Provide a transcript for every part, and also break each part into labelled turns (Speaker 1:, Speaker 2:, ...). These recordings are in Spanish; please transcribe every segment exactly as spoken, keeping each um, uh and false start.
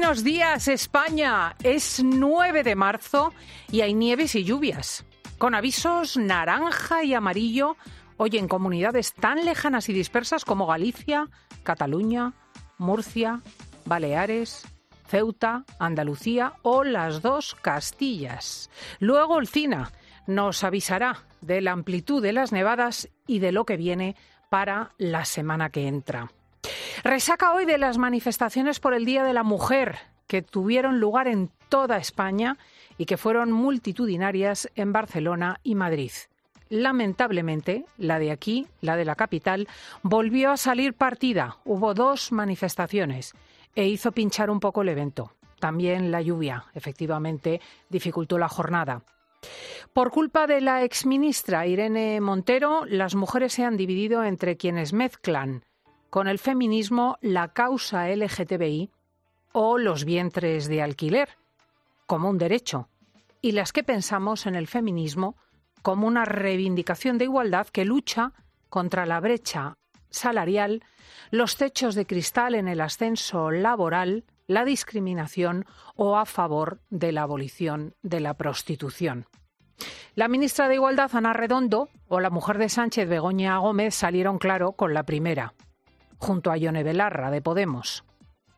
Speaker 1: Buenos días, España. Es nueve de marzo y hay nieves y lluvias, con avisos naranja y amarillo, hoy en comunidades tan lejanas y dispersas como Galicia, Cataluña, Murcia, Baleares, Ceuta, Andalucía o las dos Castillas. Luego Olcina nos avisará de la amplitud de las nevadas y de lo que viene para la semana que entra. Resaca hoy de las manifestaciones por el Día de la Mujer, que tuvieron lugar en toda España y que fueron multitudinarias en Barcelona y Madrid. Lamentablemente, la de aquí, la de la capital, volvió a salir partida. Hubo dos manifestaciones e hizo pinchar un poco el evento. También la lluvia, efectivamente, dificultó la jornada. Por culpa de la exministra Irene Montero, las mujeres se han dividido entre quienes mezclan con el feminismo la causa L G T B I o los vientres de alquiler como un derecho, y las que pensamos en el feminismo como una reivindicación de igualdad que lucha contra la brecha salarial, los techos de cristal en el ascenso laboral, la discriminación o a favor de la abolición de la prostitución. La ministra de Igualdad, Ana Redondo, o la mujer de Sánchez, Begoña Gómez, salieron claro con la primera, junto a Ione Belarra, de Podemos.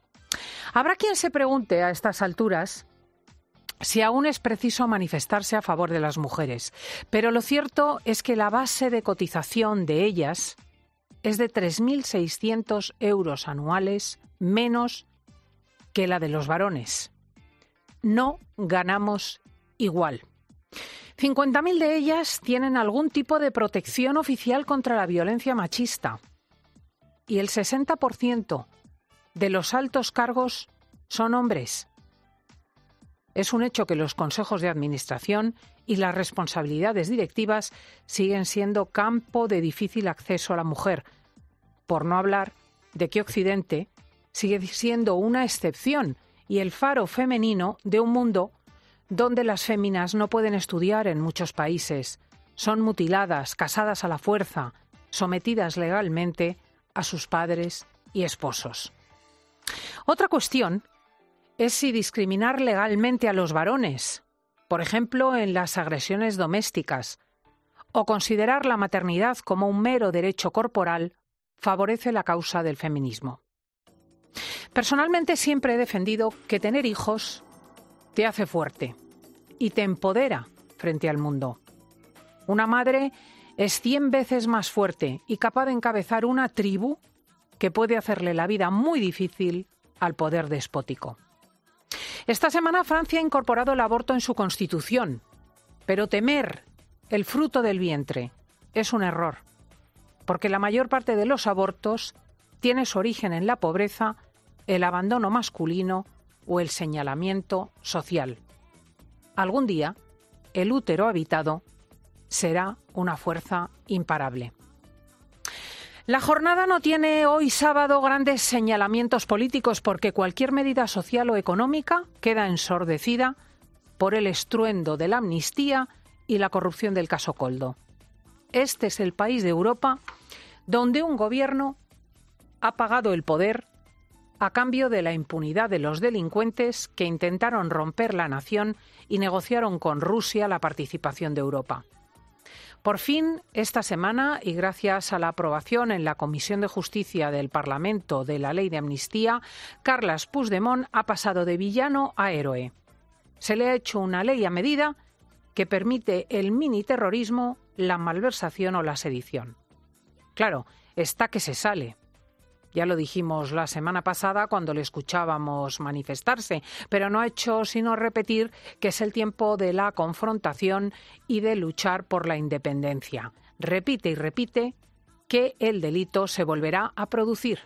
Speaker 1: Habrá quien se pregunte a estas alturas si aún es preciso manifestarse a favor de las mujeres, pero lo cierto es que la base de cotización de ellas es de tres mil seiscientos euros anuales menos que la de los varones. No ganamos igual. cincuenta mil de ellas tienen algún tipo de protección oficial contra la violencia machista y el sesenta por ciento de los altos cargos son hombres. Es un hecho que los consejos de administración y las responsabilidades directivas siguen siendo campo de difícil acceso a la mujer, por no hablar de que Occidente sigue siendo una excepción y el faro femenino de un mundo donde las féminas no pueden estudiar en muchos países, son mutiladas, casadas a la fuerza, sometidas legalmente a sus padres y esposos. Otra cuestión es si discriminar legalmente a los varones, por ejemplo, en las agresiones domésticas, o considerar la maternidad como un mero derecho corporal, favorece la causa del feminismo. Personalmente siempre he defendido que tener hijos te hace fuerte y te empodera frente al mundo. Una madre es cien veces más fuerte y capaz de encabezar una tribu que puede hacerle la vida muy difícil al poder despótico. Esta semana Francia ha incorporado el aborto en su constitución, pero temer el fruto del vientre es un error, porque la mayor parte de los abortos tiene su origen en la pobreza, el abandono masculino o el señalamiento social. Algún día, el útero habitado será una fuerza imparable. La jornada no tiene hoy sábado grandes señalamientos políticos porque cualquier medida social o económica queda ensordecida por el estruendo de la amnistía y la corrupción del caso Koldo. Este es el país de Europa donde un gobierno ha pagado el poder a cambio de la impunidad de los delincuentes que intentaron romper la nación y negociaron con Rusia la participación de Europa. Por fin, esta semana, y gracias a la aprobación en la Comisión de Justicia del Parlamento de la Ley de Amnistía, Carles Puigdemont ha pasado de villano a héroe. Se le ha hecho una ley a medida que permite el miniterrorismo, la malversación o la sedición. Claro, está que se sale. Ya lo dijimos la semana pasada cuando le escuchábamos manifestarse, pero no ha hecho sino repetir que es el tiempo de la confrontación y de luchar por la independencia. Repite y repite que el delito se volverá a producir.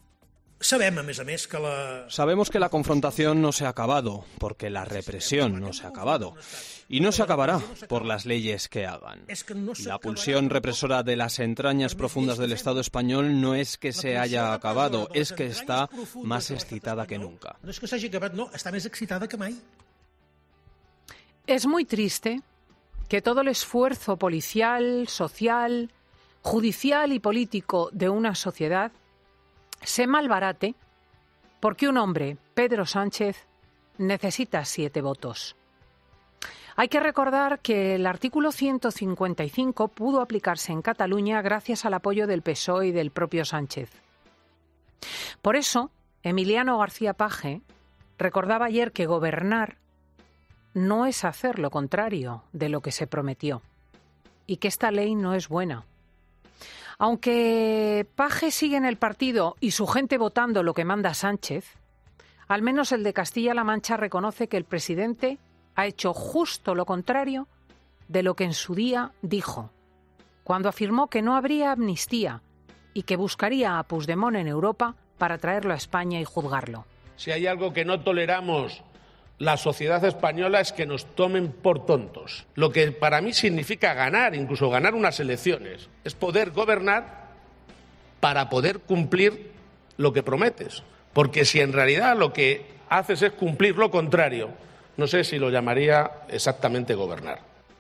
Speaker 2: Sabemos que la confrontación no se ha acabado, porque la represión no se ha acabado. Y no se acabará por las leyes que hagan. La pulsión represora de las entrañas profundas del Estado español no es que se haya acabado, es que está más excitada que nunca.
Speaker 1: Es muy triste que todo el esfuerzo policial, social, judicial y político de una sociedad se malbarate Porque un hombre, Pedro Sánchez, necesita siete votos. Hay que recordar que el artículo ciento cincuenta y cinco pudo aplicarse en Cataluña gracias al apoyo del P S O E y del propio Sánchez. Por eso, Emiliano García Paje recordaba ayer que gobernar no es hacer lo contrario de lo que se prometió y que esta ley no es buena. Aunque Paje sigue en el partido y su gente votando lo que manda Sánchez, al menos el de Castilla-La Mancha reconoce que el presidente ha hecho justo lo contrario de lo que en su día dijo, cuando afirmó que no habría amnistía y que buscaría a Puigdemont en Europa para traerlo a España y juzgarlo.
Speaker 3: Si hay algo que no toleramos la sociedad española es que nos tomen por tontos. Lo que para mí significa ganar, incluso ganar unas elecciones, es poder gobernar para poder cumplir lo que prometes. Porque si en realidad lo que haces es cumplir lo contrario, no sé si lo llamaría exactamente gobernar.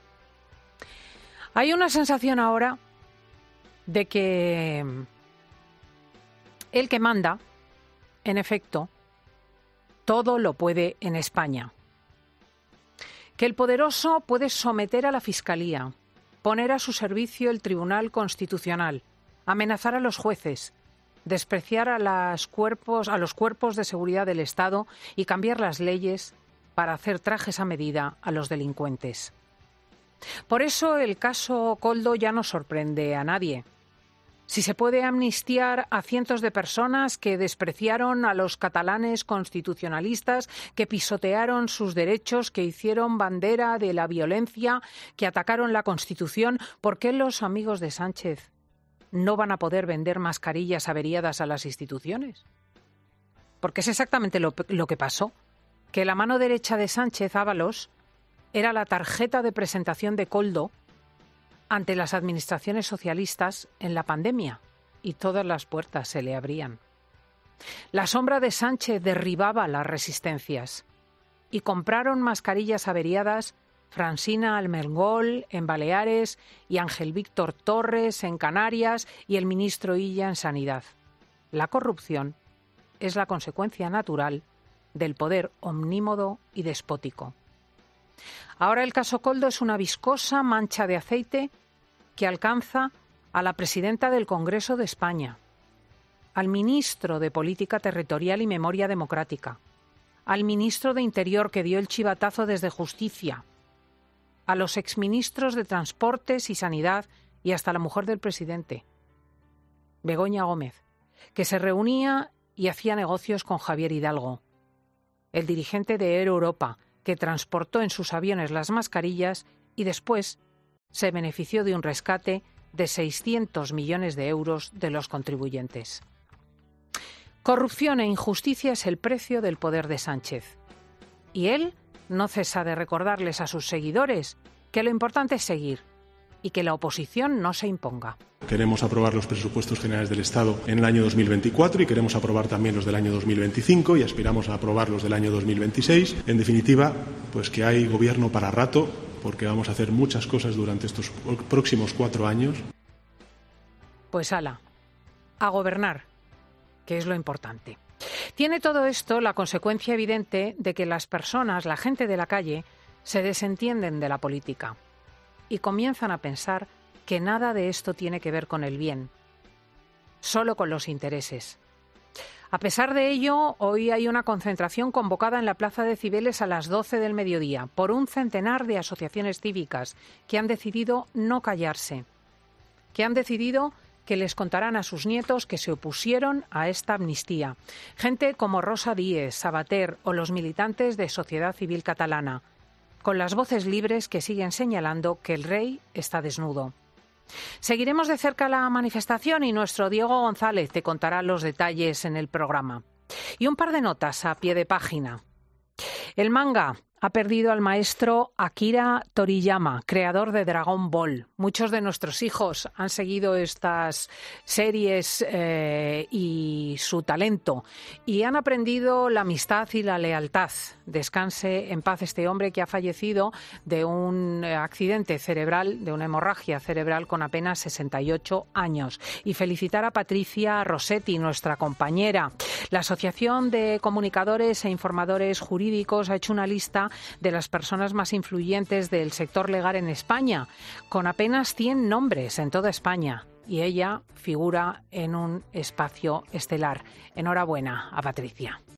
Speaker 1: Hay una sensación ahora de que el que manda, en efecto, todo lo puede en España. Que el poderoso puede someter a la Fiscalía, poner a su servicio el Tribunal Constitucional, amenazar a los jueces, despreciar a, las cuerpos, a los cuerpos de seguridad del Estado y cambiar las leyes para hacer trajes a medida a los delincuentes. Por eso el caso Koldo ya no sorprende a nadie. Si se puede amnistiar a cientos de personas que despreciaron a los catalanes constitucionalistas, que pisotearon sus derechos, que hicieron bandera de la violencia, que atacaron la Constitución, ¿por qué los amigos de Sánchez no van a poder vender mascarillas averiadas a las instituciones? Porque es exactamente lo, lo que pasó, que la mano derecha de Sánchez, Ábalos, era la tarjeta de presentación de Koldo ante las administraciones socialistas en la pandemia, y todas las puertas se le abrían. La sombra de Sánchez derribaba las resistencias y compraron mascarillas averiadas Francina Armengol en Baleares y Ángel Víctor Torres en Canarias y el ministro Illa en Sanidad. La corrupción es la consecuencia natural del poder omnímodo y despótico. Ahora el caso Koldo es una viscosa mancha de aceite que alcanza a la presidenta del Congreso de España, al ministro de Política Territorial y Memoria Democrática, al ministro de Interior que dio el chivatazo desde Justicia, a los exministros de Transportes y Sanidad y hasta la mujer del presidente, Begoña Gómez, que se reunía y hacía negocios con Javier Hidalgo, el dirigente de Air Europa, que transportó en sus aviones las mascarillas y después se benefició de un rescate de seiscientos millones de euros de los contribuyentes. Corrupción e injusticia es el precio del poder de Sánchez. Y él no cesa de recordarles a sus seguidores que lo importante es seguir y que la oposición no se imponga.
Speaker 4: Queremos aprobar los presupuestos generales del Estado en el año dos mil veinticuatro y queremos aprobar también los del año dos mil veinticinco y aspiramos a aprobar los del año dos mil veintiséis. En definitiva, pues que hay gobierno para rato, porque vamos a hacer muchas cosas durante estos próximos cuatro años.
Speaker 1: Pues ala, a gobernar, que es lo importante. Tiene todo esto la consecuencia evidente de que las personas, la gente de la calle, se desentienden de la política y comienzan a pensar que nada de esto tiene que ver con el bien, solo con los intereses. A pesar de ello, hoy hay una concentración convocada en la Plaza de Cibeles a las doce del mediodía por un centenar de asociaciones cívicas que han decidido no callarse, que han decidido que les contarán a sus nietos que se opusieron a esta amnistía. Gente como Rosa Díez, Sabater o los militantes de Sociedad Civil Catalana, con las voces libres que siguen señalando que el rey está desnudo. Seguiremos de cerca la manifestación y nuestro Diego González te contará los detalles en el programa. Y un par de notas a pie de página. El manga ha perdido al maestro Akira Toriyama, creador de Dragon Ball. Muchos de nuestros hijos han seguido estas series eh, y su talento y han aprendido la amistad y la lealtad. Descanse en paz este hombre que ha fallecido de un accidente cerebral, de una hemorragia cerebral con apenas sesenta y ocho años. Y felicitar a Patricia Rossetti, nuestra compañera. La Asociación de Comunicadores e Informadores Jurídicos ha hecho una lista de las personas más influyentes del sector legal en España, con apenas cien nombres en toda España. Y ella figura en un espacio estelar. Enhorabuena a Patricia.